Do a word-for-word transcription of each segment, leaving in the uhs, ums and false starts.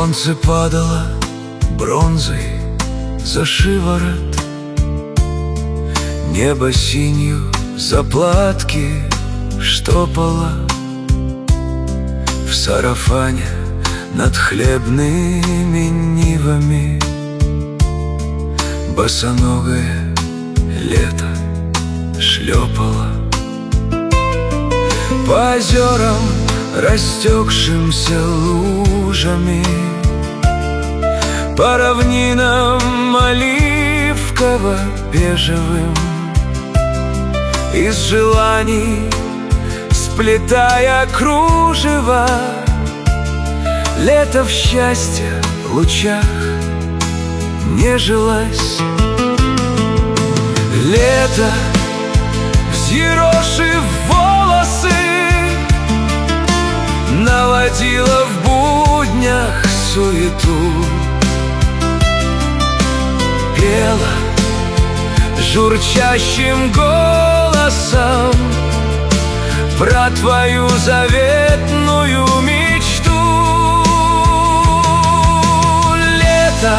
Солнце падало бронзой за шиворот, небо синью заплатки штопало. В сарафане над хлебными нивами босоногое лето шлепало. По озерам, растекшимся лужами, по равнинам оливково-бежевым, из желаний сплетая кружево, лето в счастье лучах нежилось. Лето, взъерошив волосы, наводила в буднях суету, пела журчащим голосом про твою заветную мечту. Лето,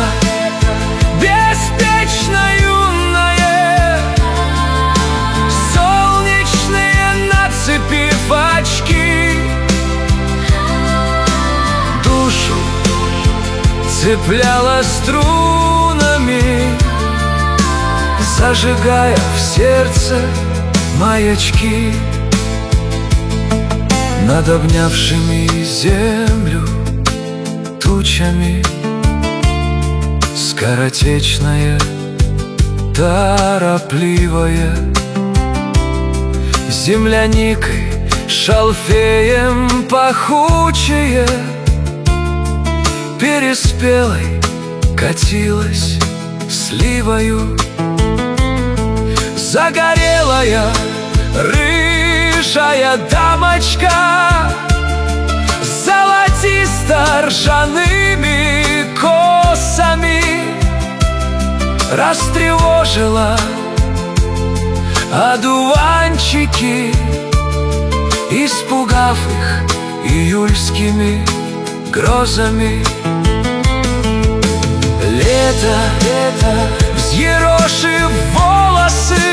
беспечно юное, солнечные нацепив очки, душу цепляла струнами, зажигая в сердце маячки. Над обнявшими землю тучами скоротечное, торопливое, земляникой, шалфеем пахучее, переспелой катилась сливою. Загорелая рыжая дамочка с золотисто-ржаными косами растревожила одуванчики, испугав их июльскими грозами. Лето, лето, взъерошив волосы,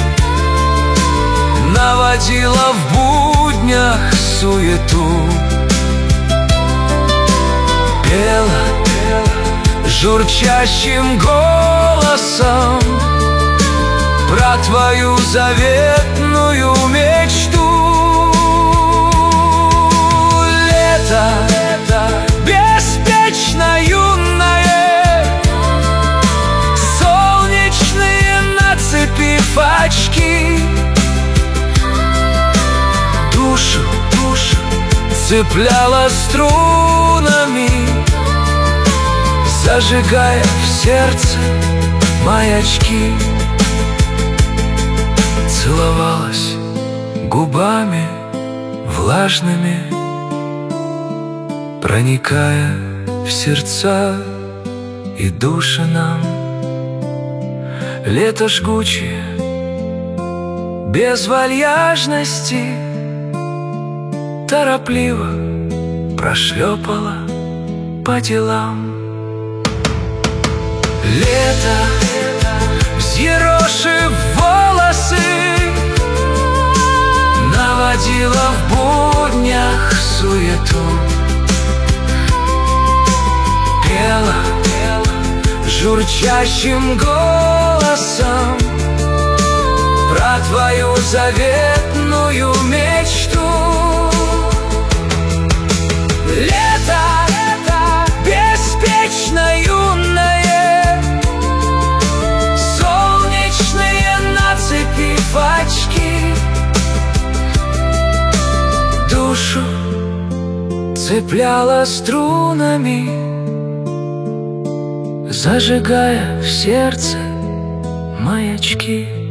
наводила в буднях суету, пела, пела журчащим голосом про твою заветную мечту. Лето, лето, беспечно юное, солнечные нацепив очки, душу, душу цепляла струнами, зажигая в сердце маячки. Целовалась губами влажными, проникая в сердца и души нам. Лето жгучее, без вальяжности, торопливо прошлепала по делам. Лето, взъерошив волосы, наводила в буднях суету, пела, пела журчащим голосом про твою заветную мечту. Лето, лето, беспечно юное, солнечные нацепив очки, душу цепляла струнами, зажигая в сердце маячки.